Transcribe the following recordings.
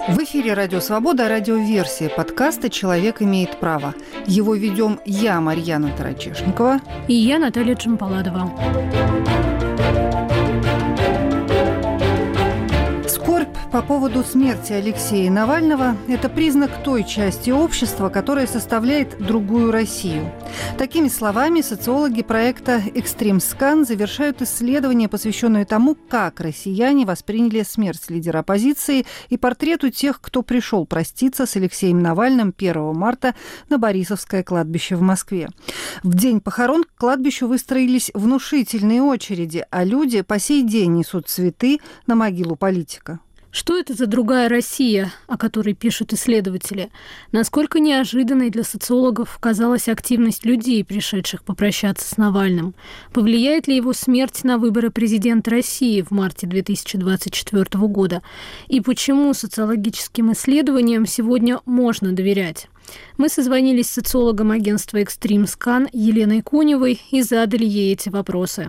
В эфире «Радио Свобода», радиоверсия подкаста «Человек имеет право». Его ведем я, Марьяна Тарачешникова. И я, Наталья Джампаладова. Скорбь по поводу смерти Алексея Навального – это признак той части общества, которая составляет другую Россию. Такими словами социологи проекта «Экстримскан» завершают исследование, посвященное тому, как россияне восприняли смерть лидера оппозиции и портрету тех, кто пришел проститься с Алексеем Навальным 1 марта на Борисовское кладбище в Москве. В день похорон к кладбищу выстроились внушительные очереди, а люди по сей день несут цветы на могилу политика. Что это за другая Россия, о которой пишут исследователи? Насколько неожиданной для социологов казалась активность людей, пришедших попрощаться с Навальным? Повлияет ли его смерть на выборы президента России в марте 2024 года? И почему социологическим исследованиям сегодня можно доверять? Мы созвонились с социологом агентства «Экстримскан» Еленой Коневой и задали ей эти вопросы.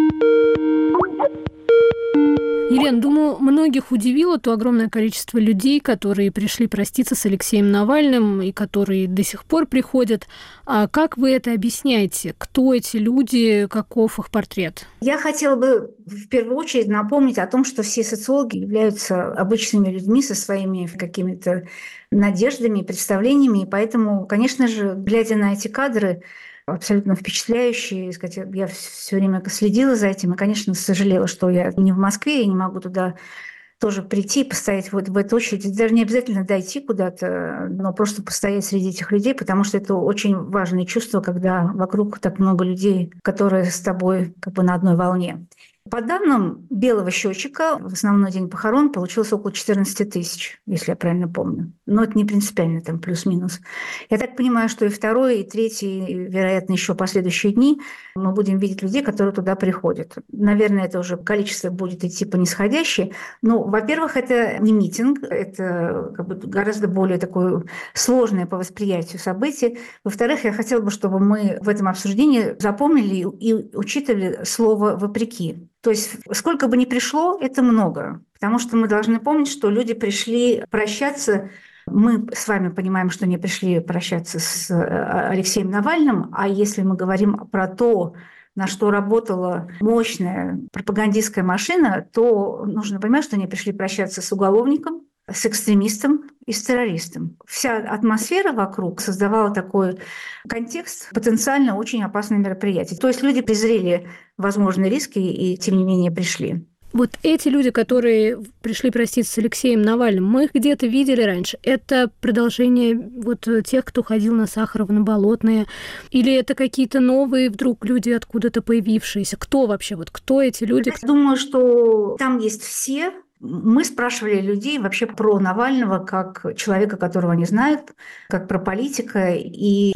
Елена, думаю, многих удивило то огромное количество людей, которые пришли проститься с Алексеем Навальным и которые до сих пор приходят. А как вы это объясняете? Кто эти люди, каков их портрет? Я хотела бы в первую очередь напомнить о том, что все социологи являются обычными людьми со своими какими-то надеждами, представлениями. И поэтому, конечно же, глядя на эти кадры, абсолютно впечатляющие. Я все время следила за этим и, конечно, сожалела, что я не в Москве, я не могу туда тоже прийти и постоять вот в этой очереди. Даже не обязательно дойти куда-то, но просто постоять среди этих людей, потому что это очень важное чувство, когда вокруг так много людей, которые с тобой как бы на одной волне. По данным белого счетчика, в основной день похорон получилось около 14 тысяч, если я правильно помню. Но это не принципиально, там плюс-минус. Я так понимаю, что и второй, и третий, и, вероятно, еще последующие дни мы будем видеть людей, которые туда приходят. Наверное, это уже количество будет идти по нисходящей. Но, во-первых, это не митинг, это как бы гораздо более такое сложное по восприятию событие. Во-вторых, я хотела бы, чтобы мы в этом обсуждении запомнили и учитывали слово «вопреки». То есть сколько бы ни пришло, это много. Потому что мы должны помнить, что люди пришли прощаться. Мы с вами понимаем, что они пришли прощаться с Алексеем Навальным. А если мы говорим про то, на что работала мощная пропагандистская машина, то нужно понимать, что они пришли прощаться с уголовником, с экстремистом и с террористом. Вся атмосфера вокруг создавала такой контекст потенциально очень опасное мероприятие. То есть люди презрели возможные риски и, тем не менее, пришли. Вот эти люди, которые пришли проститься с Алексеем Навальным, мы их где-то видели раньше. Это продолжение вот тех, кто ходил на Сахарова, на Болотные? Или это какие-то новые вдруг люди, откуда-то появившиеся? Кто вообще? Вот кто эти люди? Я думаю, что там есть все. Мы спрашивали людей вообще про Навального как человека, которого они знают, как про политика, и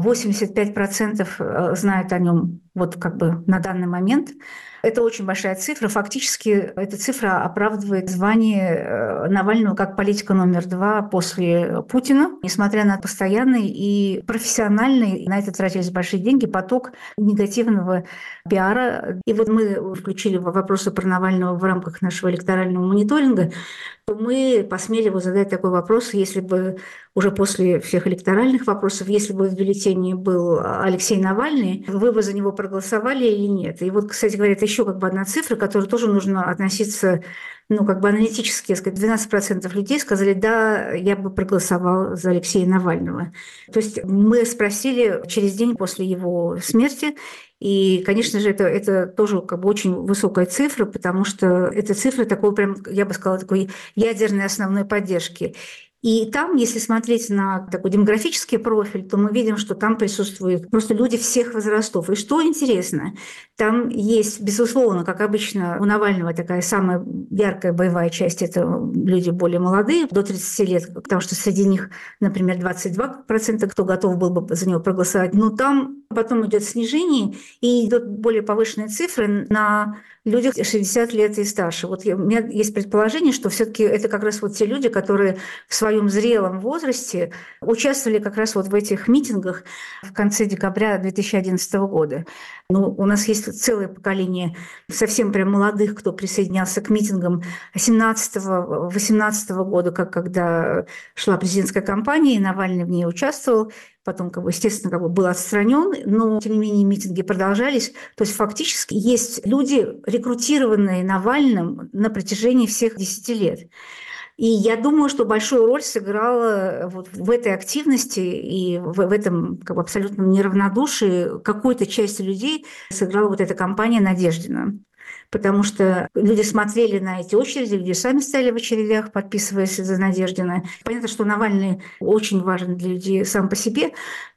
85% знают о нем вот как бы на данный момент. Это очень большая цифра. Фактически эта цифра оправдывает звание Навального как политика номер 2 после Путина. Несмотря на постоянный и профессиональный, на это тратились большие деньги, поток негативного пиара. И вот мы включили вопросы про Навального в рамках нашего электорального мониторинга. Мы посмели его задать такой вопрос, если бы уже после всех электоральных вопросов, если бы в бюллетене был Алексей Навальный, вы бы за него проголосовали или нет? И вот, кстати говоря, это еще как бы одна цифра, к которой тоже нужно относиться как бы аналитически. 12% людей сказали, да, я бы проголосовал за Алексея Навального. То есть мы спросили через день после его смерти, и, конечно же, это тоже как бы очень высокая цифра, потому что это цифра такой прям, я бы сказала, такой ядерной основной поддержки. И там, если смотреть на такой демографический профиль, то мы видим, что там присутствуют просто люди всех возрастов. И что интересно, там есть, безусловно, как обычно, у Навального такая самая яркая боевая часть – это люди более молодые, до 30 лет, потому что среди них, например, 22%, кто готов был бы за него проголосовать. Но там потом идет снижение, и идут более повышенные цифры на людях 60 лет и старше. Вот у меня есть предположение, что все-таки это как раз вот те люди, которые в своем зрелом возрасте участвовали как раз вот в этих митингах в конце декабря 2011 года. У нас есть целое поколение совсем прям молодых, кто присоединялся к митингам 17-18 года, когда шла президентская кампания, и Навальный в ней участвовал. Потом, естественно, был отстранен, но, тем не менее, митинги продолжались. То есть, фактически, есть люди, рекрутированные Навальным на протяжении всех 10 лет. И я думаю, что большую роль сыграла вот в этой активности и в этом абсолютном неравнодушии какой-то части людей сыграла вот эта кампания «Надеждина». Потому что люди смотрели на эти очереди, люди сами стояли в очередях, подписываясь за Надеждина. Понятно, что Навальный очень важен для людей сам по себе,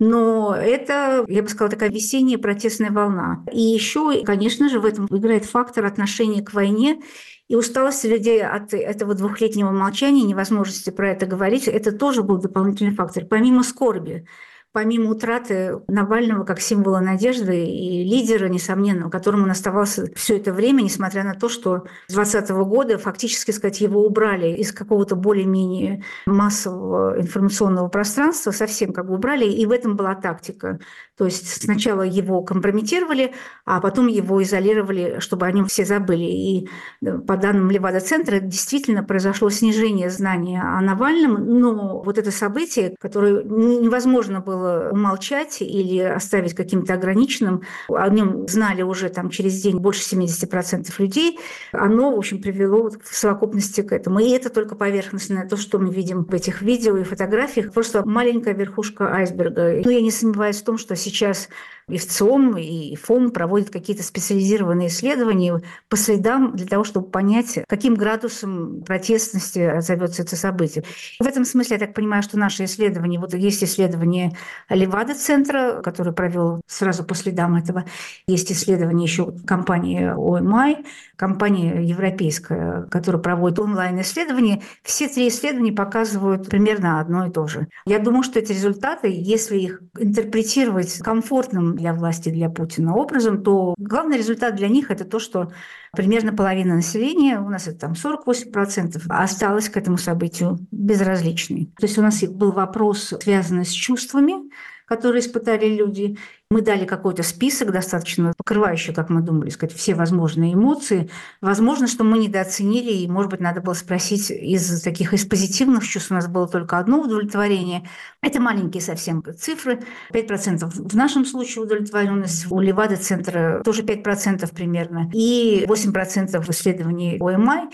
но это, я бы сказала, такая весенняя протестная волна. И еще, конечно же, в этом играет фактор отношения к войне и усталость людей от этого двухлетнего молчания, невозможности про это говорить. Это тоже был дополнительный фактор. Помимо скорби, помимо утраты Навального как символа надежды и лидера, несомненно, которым он оставался все это время, несмотря на то, что с 2020 года фактически, сказать, его убрали из какого-то более-менее массового информационного пространства, совсем убрали, и в этом была тактика. То есть сначала его компрометировали, а потом его изолировали, чтобы о нем все забыли. И по данным Левада-центра действительно произошло снижение знания о Навальном, но вот это событие, которое невозможно было умолчать или оставить каким-то ограниченным, о нем знали уже через день больше 70% людей, оно, в общем, привело в совокупности к этому. И это только поверхностное, то, что мы видим в этих видео и фотографиях, просто маленькая верхушка айсберга. Но я не сомневаюсь в том, что сейчас и ВЦИОМ, и ФОМ проводят какие-то специализированные исследования по следам для того, чтобы понять, каким градусом протестности отзовется это событие. В этом смысле, я так понимаю, что наши исследования, вот есть исследование Левада-центра, который провел сразу по следам этого, есть исследование еще компании OMI, компания европейская, которая проводит онлайн-исследования. Все три исследования показывают примерно одно и то же. Я думаю, что эти результаты, если их интерпретировать комфортным для власти, для Путина образом, то главный результат для них – это то, что примерно половина населения, у нас это 48%, осталось к этому событию безразличной. То есть у нас был вопрос, связанный с чувствами, которые испытали люди. Мы дали какой-то список, достаточно покрывающий, как мы думали, все возможные эмоции. Возможно, что мы недооценили, и, может быть, надо было спросить из позитивных чувств у нас было только одно удовлетворение. Это маленькие совсем цифры. 5% в нашем случае удовлетворенность, у Левада-центра тоже 5% примерно, и 8% в исследовании OMI.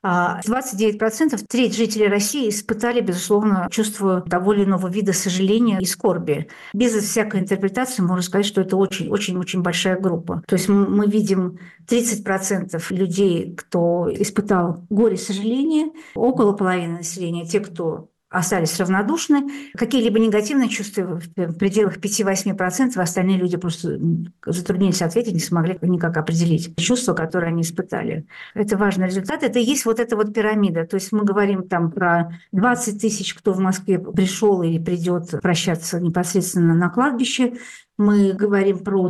29%, треть жителей России испытали, безусловно, чувство того или иного вида сожаления и скорби. Без всякой интерпретации можно сказать, что это очень-очень-очень большая группа. То есть мы видим 30% людей, кто испытал горе и сожаление, около половины населения, те, кто остались равнодушны. Какие-либо негативные чувства в пределах 5-8%, остальные люди просто затруднились ответить, не смогли никак определить чувства, которые они испытали. Это важный результат. Это и есть вот эта вот пирамида. То есть мы говорим про 20 тысяч, кто в Москве пришел или придет прощаться непосредственно на кладбище. Мы говорим про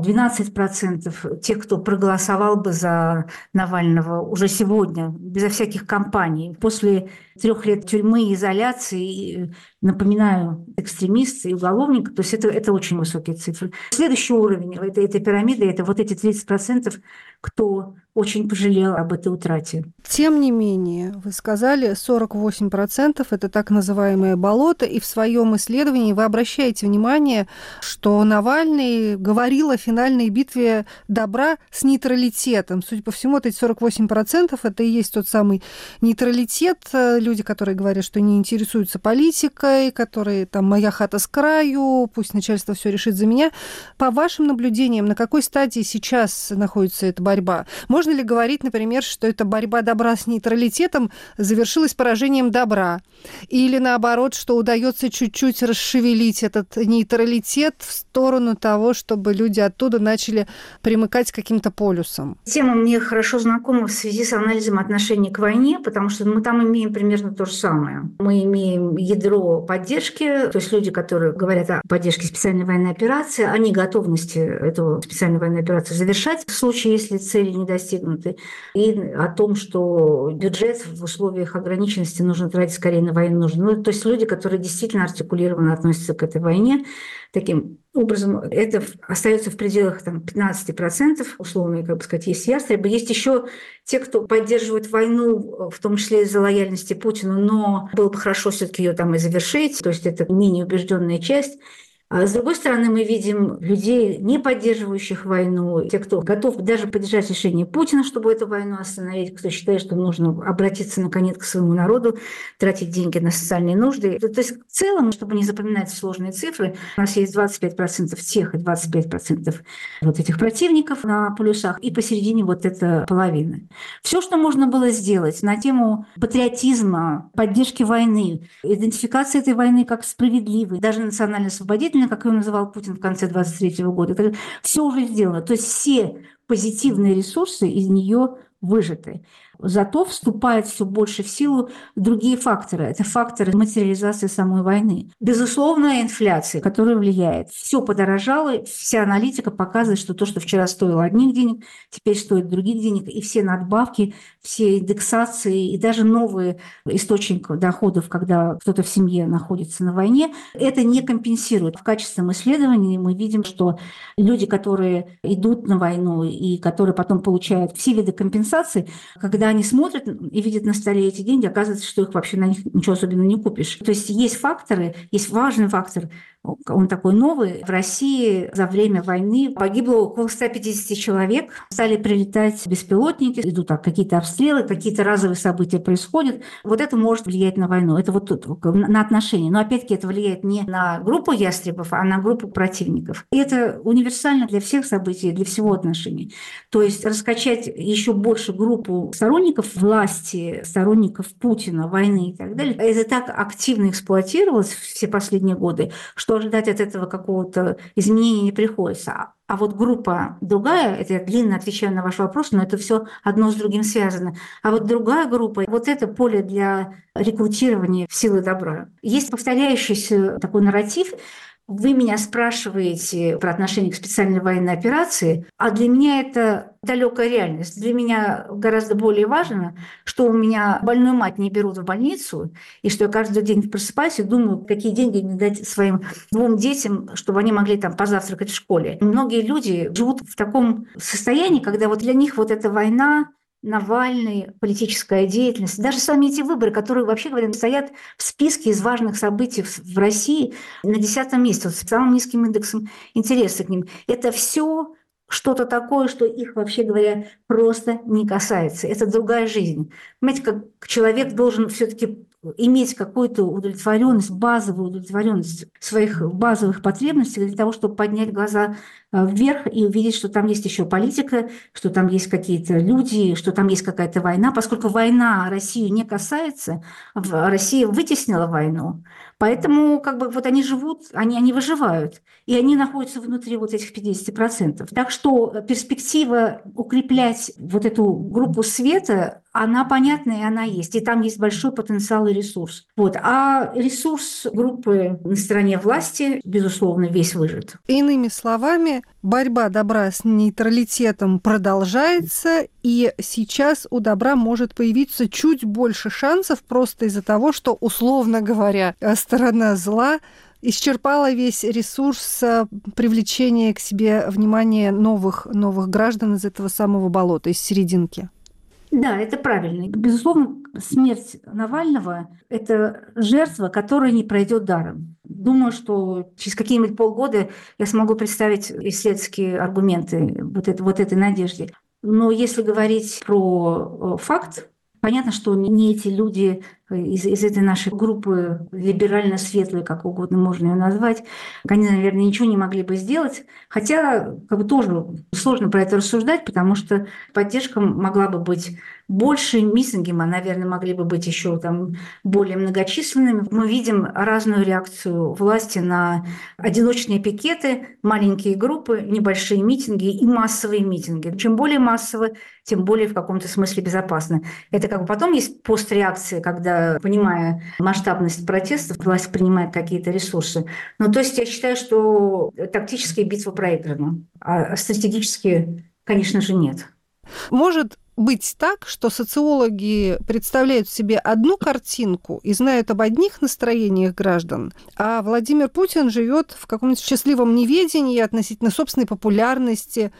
12% тех, кто проголосовал бы за Навального уже сегодня, безо всяких кампаний. После 3 лет тюрьмы и изоляции, напоминаю, экстремист и уголовник, то есть это очень высокие цифры. Следующий уровень этой пирамиды – это вот эти 30%, кто очень пожалел об этой утрате. Тем не менее, вы сказали, 48% – это так называемое болото, и в своем исследовании вы обращаете внимание, что Навальный говорил о финальной битве добра с нейтралитетом. Судя по всему, вот эти 48% – это и есть тот самый нейтралитет. Люди, которые говорят, что не интересуются политикой, которые «моя хата с краю», пусть начальство все решит за меня. По вашим наблюдениям, на какой стадии сейчас находится эта борьба? Можно ли говорить, например, что эта борьба добра с нейтралитетом завершилась поражением добра? Или наоборот, что удается чуть-чуть расшевелить этот нейтралитет в сторону того, чтобы люди оттуда начали примыкать к каким-то полюсам? Тема мне хорошо знакома в связи с анализом отношений к войне, потому что мы там имеем примерно то же самое. Мы имеем ядро поддержки, то есть люди, которые говорят о поддержке специальной военной операции, о неготовности эту специальную военную операцию завершать в случае, если цели не достигнуты, и о том, что бюджет в условиях ограниченности нужно тратить скорее на войну. То есть люди, которые действительно артикулированно относятся к этой войне таким образом это остается в пределах 15%, условно, как бы сказать, есть ястребы. Есть еще те, кто поддерживает войну, в том числе из-за лояльности Путину, но было бы хорошо все-таки ее там и завершить, то есть это менее убежденная часть. А с другой стороны, мы видим людей, не поддерживающих войну, те, кто готов даже поддержать решение Путина, чтобы эту войну остановить, кто считает, что нужно обратиться наконец к своему народу, тратить деньги на социальные нужды. То есть в целом, чтобы не запоминать сложные цифры, у нас есть 25% тех и 25% вот этих противников на полюсах, и посередине вот эта половина. Все, что можно было сделать на тему патриотизма, поддержки войны, идентификации этой войны как справедливой, даже национально-освободительной, как ее называл Путин в конце 2023 года. Это все уже сделано. То есть все позитивные ресурсы из нее выжаты. Зато вступают все больше в силу другие факторы. Это факторы материализации самой войны. Безусловно, инфляция, которая влияет. Все подорожало, вся аналитика показывает, что то, что вчера стоило одних денег, теперь стоит других денег, и все надбавки, все индексации и даже новые источники доходов, когда кто-то в семье находится на войне, это не компенсирует. В качестве исследований мы видим, что люди, которые идут на войну и которые потом получают все виды компенсации, когда они смотрят и видят на столе эти деньги, оказывается, что их вообще на них ничего особенного не купишь. То есть есть факторы, есть важный фактор, он такой новый. В России за время войны погибло около 150 человек. Стали прилетать беспилотники, идут какие-то обстрелы, какие-то разовые события происходят. Вот это может влиять на войну. Это вот тут, на отношения. Но опять-таки это влияет не на группу ястребов, а на группу противников. И это универсально для всех событий, для всего отношений. То есть раскачать еще больше группу сторонников власти, сторонников Путина, войны и так далее, это так активно эксплуатировалось все последние годы, что ожидать от этого какого-то изменения не приходится. А вот группа другая, это я длинно отвечаю на ваш вопрос, но это все одно с другим связано. А вот другая группа, вот это поле для рекрутирования в силы добра. Есть повторяющийся такой нарратив. Вы меня спрашиваете про отношение к специальной военной операции, а для меня это далекая реальность. Для меня гораздо более важно, что у меня больную мать не берут в больницу, и что я каждый день просыпаюсь и думаю, какие деньги мне дать своим 2 детям, чтобы они могли там позавтракать в школе. Многие люди живут в таком состоянии, когда вот для них вот эта война, Навальный, политическая деятельность, даже сами эти выборы, которые, вообще говоря, стоят в списке из важных событий в России на 10-м месте, вот с самым низким индексом интереса к ним. Это все что-то такое, что их, вообще говоря, просто не касается. Это другая жизнь. Понимаете, как человек должен все-таки иметь какую-то удовлетворенность, базовую удовлетворенность своих базовых потребностей для того, чтобы поднять глаза вверх и увидеть, что там есть еще политика, что там есть какие-то люди, что там есть какая-то война. Поскольку война Россию не касается, Россия вытеснила войну, поэтому как бы вот они живут, они выживают, и они находятся внутри вот этих 50%. Так что перспектива укреплять вот эту группу света, она понятна и она есть. И там есть большой потенциал и ресурс. Вот. А ресурс группы на стороне власти, безусловно, весь выжат. Иными словами, борьба добра с нейтралитетом продолжается, и сейчас у добра может появиться чуть больше шансов просто из-за того, что, условно говоря, сторона зла исчерпала весь ресурс привлечения к себе внимания новых граждан из этого самого болота, из серединки. Да, это правильно. Безусловно, смерть Навального – это жертва, которая не пройдет даром. Думаю, что через какие-нибудь полгода я смогу представить исследовательские аргументы вот этой надежде. Но если говорить про факт, понятно, что не эти люди из этой нашей группы либерально-светлой, как угодно можно ее назвать, они, наверное, ничего не могли бы сделать. Хотя тоже сложно про это рассуждать, потому что поддержка могла бы быть больше, митинги, наверное, могли бы быть еще там более многочисленными. Мы видим разную реакцию власти на одиночные пикеты, маленькие группы, небольшие митинги и массовые митинги. Чем более массовые, тем более в каком-то смысле безопасно. Это как бы потом есть постреакция, когда, понимая масштабность протестов, власть принимает какие-то ресурсы. Ну, то есть я считаю, что тактически битва проиграна, а стратегически, конечно же, нет. Может быть так, что социологи представляют себе одну картинку и знают об одних настроениях граждан, а Владимир Путин живет в каком-то счастливом неведении относительно собственной популярности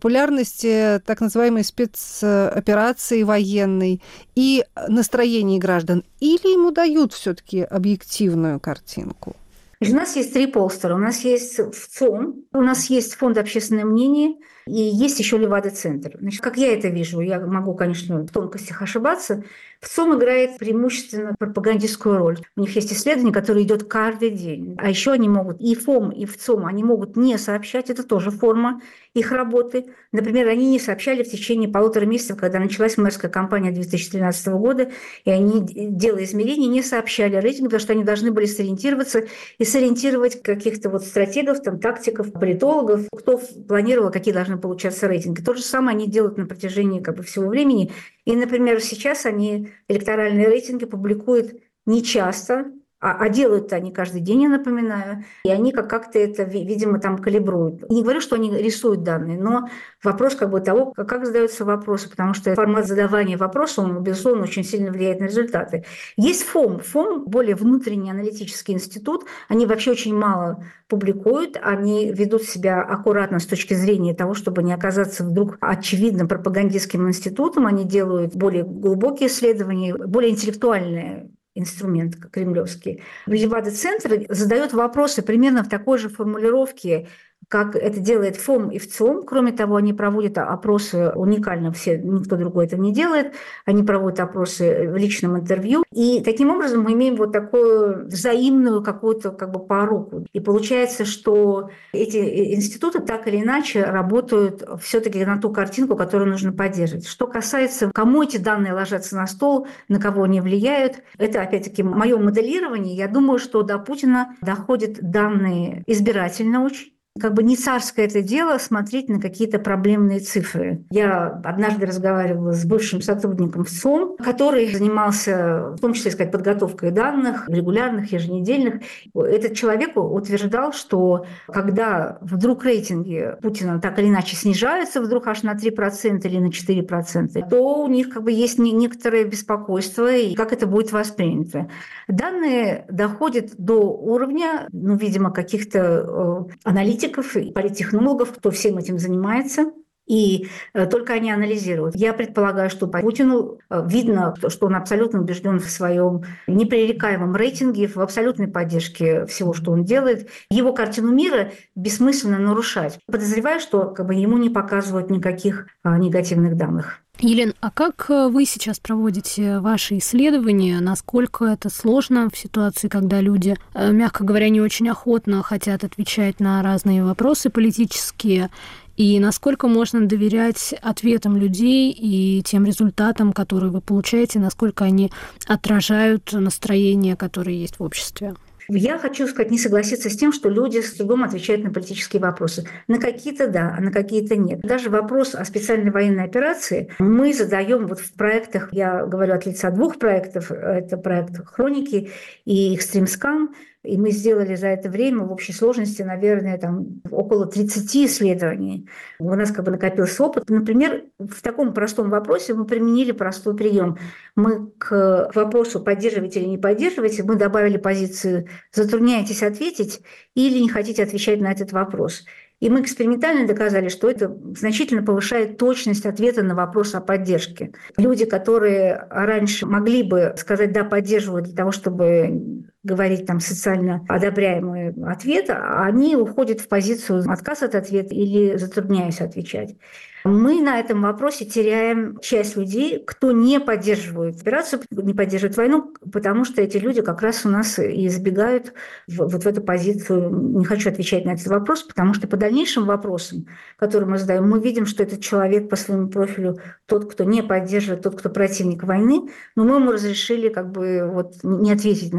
так называемой спецоперации военной и настроений граждан? Или ему дают все-таки объективную картинку? У нас есть 3 полстера. У нас есть ВЦОМ, у нас есть Фонд «Общественное мнение», и есть еще Левада-центр. Значит, как я это вижу, я могу, конечно, в тонкостях ошибаться, ВЦОМ играет преимущественно пропагандистскую роль. У них есть исследование, которое идет каждый день. А еще они могут, и ФОМ, и ВЦОМ, они могут не сообщать, это тоже форма их работы. Например, они не сообщали в течение 1,5 месяцев, когда началась мэрская кампания 2013 года, и они, делая измерения, не сообщали о рейтинге, потому что они должны были сориентироваться и сориентировать каких-то стратегов, тактиков, политологов, кто планировал, какие должны получаться рейтинги. То же самое они делают на протяжении всего времени. И, например, сейчас они электоральные рейтинги публикуют не часто, а делают они каждый день, я напоминаю, и они как-то это, видимо, там калибруют. Не говорю, что они рисуют данные, но вопрос того, как задаются вопросы, потому что формат задавания вопроса, он, безусловно, очень сильно влияет на результаты. Есть ФОМ. ФОМ – более внутренний аналитический институт. Они вообще очень мало публикуют, они ведут себя аккуратно с точки зрения того, чтобы не оказаться вдруг очевидно пропагандистским институтом. Они делают более глубокие исследования, более интеллектуальные инструмент кремлевский. Левада-центр задает вопросы примерно в такой же формулировке, как это делает ФОМ и ВЦИОМ. Кроме того, они проводят опросы уникально, никто другой этого не делает. Они проводят опросы в личном интервью. И таким образом мы имеем такую взаимную какую-то поруку. И получается, что эти институты так или иначе работают все-таки на ту картинку, которую нужно поддерживать. Что касается, кому эти данные ложатся на стол, на кого они влияют, это опять-таки мое моделирование. Я думаю, что до Путина доходят данные избирательно очень. Не царское это дело смотреть на какие-то проблемные цифры. Я однажды разговаривала с бывшим сотрудником ВЦИОМ, который занимался, в том числе, подготовкой данных, регулярных, еженедельных. Этот человек утверждал, что когда вдруг рейтинги Путина так или иначе снижаются, вдруг аж на 3% или на 4%, то у них есть некоторое беспокойство, и как это будет воспринято. Данные доходят до уровня, видимо, каких-то аналитиков, и политтехнологов, кто всем этим занимается, и только они анализируют. Я предполагаю, что по Путину видно, что он абсолютно убежден в своем непререкаемом рейтинге, в абсолютной поддержке всего, что он делает. Его картину мира бессмысленно нарушать. Подозреваю, что ему не показывают никаких негативных данных. Елена, а как вы сейчас проводите ваши исследования? Насколько это сложно в ситуации, когда люди, мягко говоря, не очень охотно хотят отвечать на разные вопросы политические? И насколько можно доверять ответам людей и тем результатам, которые вы получаете, насколько они отражают настроения, которые есть в обществе? Я хочу не согласиться с тем, что люди с трудом отвечают на политические вопросы. На какие-то да, а на какие-то нет. Даже вопрос о специальной военной операции мы задаем в проектах, я говорю от лица 2 проектов, это проект «Хроники» и «Экстримскан». И мы сделали за это время в общей сложности, наверное, около 30 исследований. У нас накопился опыт. Например, в таком простом вопросе мы применили простой прием. Мы к вопросу «поддерживаете или не поддерживаете» мы добавили позицию «затрудняетесь ответить» или «не хотите отвечать на этот вопрос». И мы экспериментально доказали, что это значительно повышает точность ответа на вопрос о поддержке. Люди, которые раньше могли бы сказать «да, поддерживаю» для того, чтобы говорить социально одобряемый ответ, они уходят в позицию отказ от ответа или затрудняюсь отвечать. Мы на этом вопросе теряем часть людей, кто не поддерживает операцию, не поддерживает войну, потому что эти люди как раз у нас и избегают в эту позицию «не хочу отвечать на этот вопрос», потому что по дальнейшим вопросам, которые мы задаем, мы видим, что этот человек по своему профилю тот, кто не поддерживает, тот, кто противник войны, но мы ему разрешили не ответить на этот вопрос.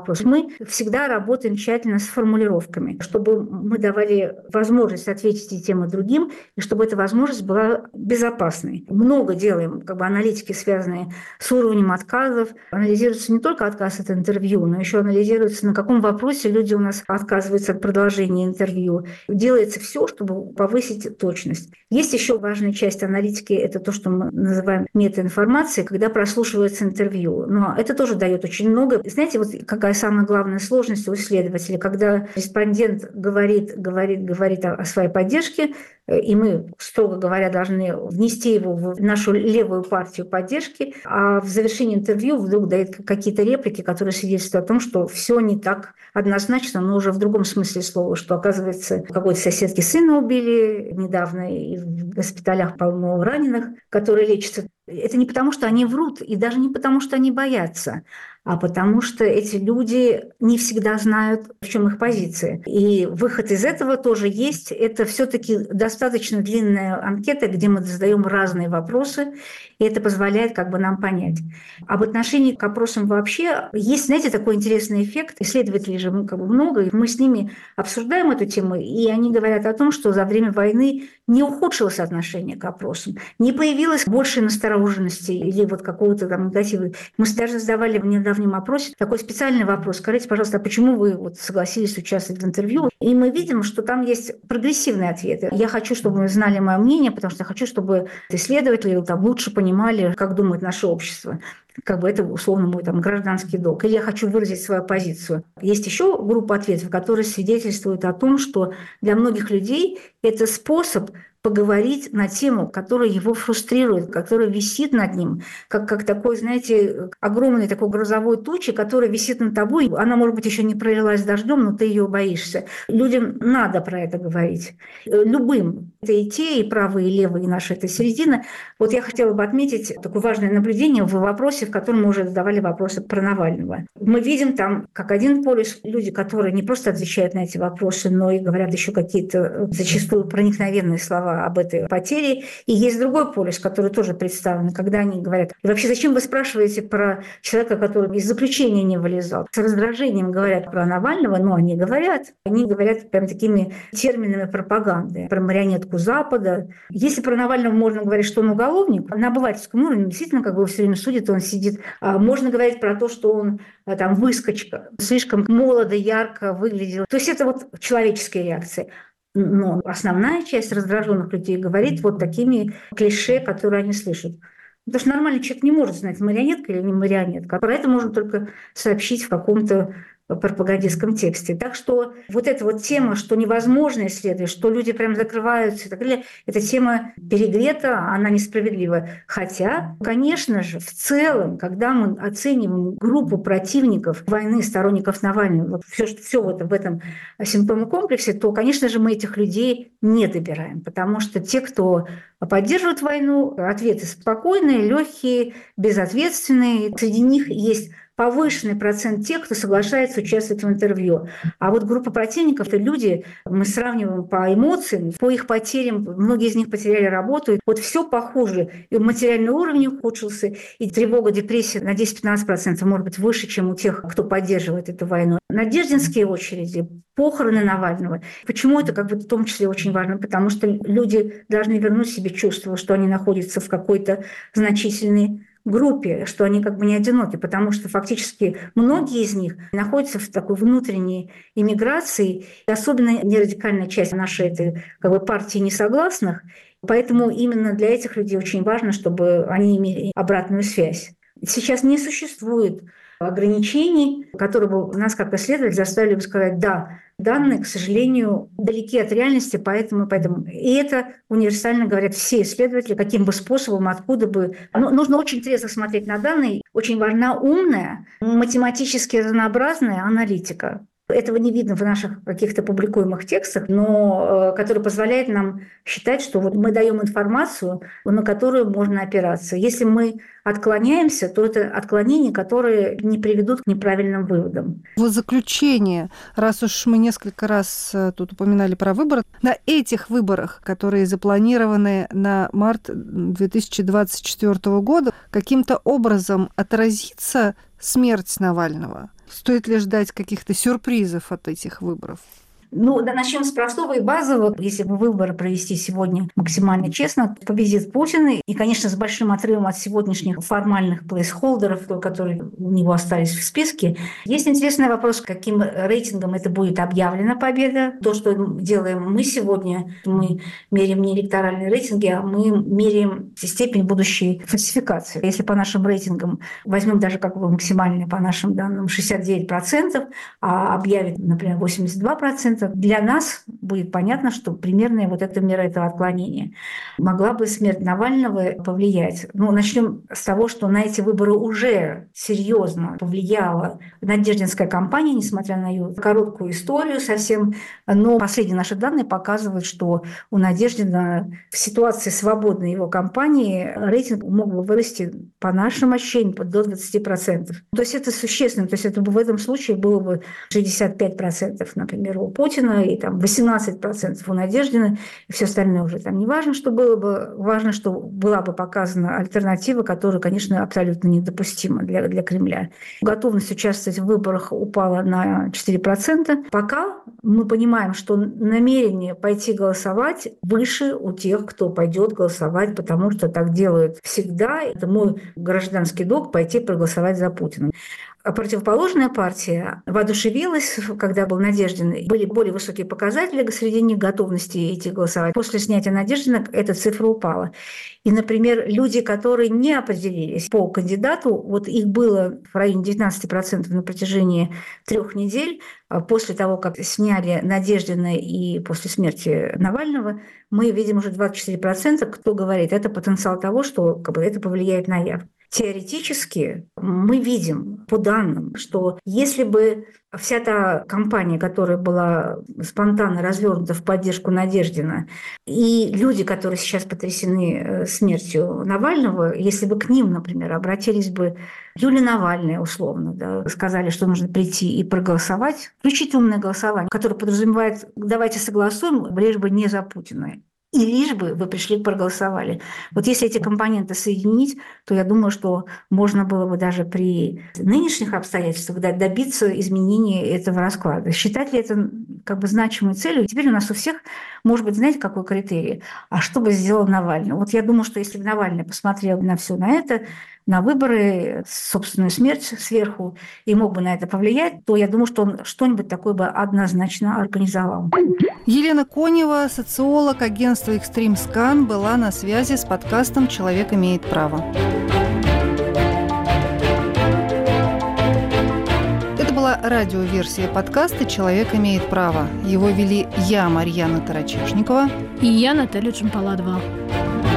вопрос. Мы всегда работаем тщательно с формулировками, чтобы мы давали возможность ответить и тем, и другим, и чтобы эта возможность была безопасной. Много делаем аналитики, связанные с уровнем отказов. Анализируется не только отказ от интервью, но еще анализируется, на каком вопросе люди у нас отказываются от продолжения интервью. Делается все, чтобы повысить точность. Есть еще важная часть аналитики, это то, что мы называем метаинформацией, когда прослушивается интервью. Но это тоже дает очень много. Знаете, вот какая самая главная сложность у исследователя, когда респондент говорит о своей поддержке, и мы, строго говоря, должны внести его в нашу левую партию поддержки, а в завершении интервью вдруг дает какие-то реплики, которые свидетельствуют о том, что все не так однозначно, но уже в другом смысле слова, что, оказывается, какой-то соседки сына убили недавно, и в госпиталях полно раненых, которые лечатся. Это не потому, что они врут, и даже не потому, что они боятся, а потому что эти люди не всегда знают, в чем их позиция. И выход из этого тоже есть. Это все-таки достаточно длинная анкета, где мы задаем разные вопросы, и это позволяет нам понять. Об отношении к опросам вообще есть, знаете, такой интересный эффект. Исследователей же много, и мы с ними обсуждаем эту тему, и они говорят о том, что за время войны не ухудшилось отношение к опросам, не появилось больше настороженности или какого-то негатива. Мы даже задавали в недавнем опросе такой специальный вопрос. Скажите, пожалуйста, а почему вы согласились участвовать в интервью? И мы видим, что там есть прогрессивные ответы. Я хочу, чтобы вы знали мое мнение, потому что я хочу, чтобы исследователи лучше понимали, как думает наше общество. Это, условно, мой гражданский долг. Или я хочу выразить свою позицию. Есть еще группа ответов, которые свидетельствуют о том, что для многих людей это способ поговорить на тему, которая его фрустрирует, которая висит над ним, как такой, знаете, огромный такой грозовой тучи, которая висит над тобой. Она, может быть, еще не пролилась дождем, но ты ее боишься. Людям надо про это говорить. Любым. Это и те, и правые, и левые, и наша это середина. Вот я хотела бы отметить такое важное наблюдение в вопросе, в котором мы уже задавали вопросы про Навального. Мы видим там, как один полюс, люди, которые не просто отвечают на эти вопросы, но и говорят еще какие-то зачастую проникновенные слова об этой потере. И есть другой полюс, который тоже представлен, когда они говорят: и вообще зачем вы спрашиваете про человека, который из заключения не вылезал? С раздражением говорят про Навального, но они говорят прям такими терминами пропаганды, про марионетку Запада. Если про Навального можно говорить, что он уголовник, на обывательском уровне действительно его все время судят, он сидит. Можно говорить про то, что он выскочка, слишком молодо, ярко выглядел. То есть это человеческие реакции. Но основная часть раздраженных людей говорит такими клише, которые они слышат. Потому что нормальный человек не может знать, марионетка или не марионетка. Про это можно только сообщить в каком-то пропагандистском тексте. Так что эта тема, что невозможно исследовать, что люди прям закрываются и так далее, эта тема перегрета, она несправедлива. Хотя, конечно же, в целом, когда мы оцениваем группу противников войны, сторонников Навального, все в этом симптомном комплексе, то, конечно же, мы этих людей не добираем, потому что те, кто поддерживает войну, ответы спокойные, легкие, безответственные. Среди них есть повышенный процент тех, кто соглашается участвовать в интервью. А группа противников – это люди, мы сравниваем по эмоциям, по их потерям, многие из них потеряли работу. Все похуже. И материальный уровень ухудшился, и тревога, депрессия на 10-15% может быть выше, чем у тех, кто поддерживает эту войну. Надеждинские очереди, похороны Навального. Почему это в том числе очень важно? Потому что люди должны вернуть себе чувство, что они находятся в какой-то значительной группе, что они не одиноки, потому что фактически многие из них находятся в такой внутренней эмиграции, особенно нерадикальная часть нашей этой партии несогласных. Поэтому именно для этих людей очень важно, чтобы они имели обратную связь. Сейчас не существует ограничений, которые бы нас как исследователей заставили бы сказать: да, данные, к сожалению, далеки от реальности, поэтому. И это универсально говорят все исследователи, каким бы способом, откуда бы. Нужно очень трезво смотреть на данные. Очень важна умная, математически разнообразная аналитика. Этого не видно в наших каких-то публикуемых текстах, но который позволяет нам считать, что мы даем информацию, на которую можно опираться. Если мы отклоняемся, то это отклонения, которые не приведут к неправильным выводам. В заключение, раз уж мы несколько раз тут упоминали про выборы, на этих выборах, которые запланированы на март 2024 года, каким-то образом отразится смерть Навального? Стоит ли ждать каких-то сюрпризов от этих выборов? Да, начнем с простого и базового. Если бы выборы провести сегодня максимально честно, победит Путин. И, конечно, с большим отрывом от сегодняшних формальных плейсхолдеров, которые у него остались в списке. Есть интересный вопрос, каким рейтингом это будет объявлена победа. То, что делаем мы сегодня, мы меряем не электоральные рейтинги, а мы меряем степень будущей фальсификации. Если по нашим рейтингам возьмем даже как бы максимальные по нашим данным 69%, а объявят, например, 82%, для нас будет понятно, что примерная вот эта мера этого отклонения. Могла бы смерть Навального повлиять? Начнем с того, что на эти выборы уже серьезно повлияла Надеждинская кампания, несмотря на ее короткую историю совсем. Но последние наши данные показывают, что у Надеждина в ситуации свободной его кампании рейтинг мог бы вырасти, по нашим ощущениям, до 20%. То есть это существенно. То есть это в этом случае было бы 65%, например, у Путина, и 18% у Надеждина, и все остальное уже не важно, что было бы. Важно, что была бы показана альтернатива, которая, конечно, абсолютно недопустима для Кремля. Готовность участвовать в выборах упала на 4%. Пока мы понимаем, что намерение пойти голосовать выше у тех, кто пойдет голосовать, потому что так делают всегда. Это мой гражданский долг — пойти проголосовать за Путина. А противоположная партия воодушевилась, когда был Надеждин. Были более высокие показатели среди них готовности идти голосовать. После снятия Надеждина эта цифра упала. И, например, люди, которые не определились по кандидату, вот их было в районе 19% на протяжении 3 недель. После того, как сняли Надеждина и после смерти Навального, мы видим уже 24%, кто говорит, это потенциал того, что это повлияет на явку. Теоретически мы видим по данным, что если бы вся та кампания, которая была спонтанно развернута в поддержку Надеждина, и люди, которые сейчас потрясены смертью Навального, если бы к ним, например, обратились бы Юлия Навальная, условно, сказали, что нужно прийти и проголосовать, включить умное голосование, которое подразумевает «давайте согласуем, лишь бы не за Путина». И лишь бы вы пришли и проголосовали. Вот если эти компоненты соединить, то я думаю, что можно было бы даже при нынешних обстоятельствах добиться изменения этого расклада. Считать ли это значимой целью? Теперь у нас у всех, может быть, знаете, какой критерий? А что бы сделал Навальный? Вот я думаю, что если бы Навальный посмотрел на все на это, на выборы, собственную смерть сверху, и мог бы на это повлиять, то я думаю, что он что-нибудь такое бы однозначно организовал. Елена Конева, социолог агентства «Экстримскан», была на связи с подкастом «Человек имеет право». Это была радиоверсия подкаста «Человек имеет право». Его вели я, Марьяна Тарачешникова, и я, Наталья Джампаладова.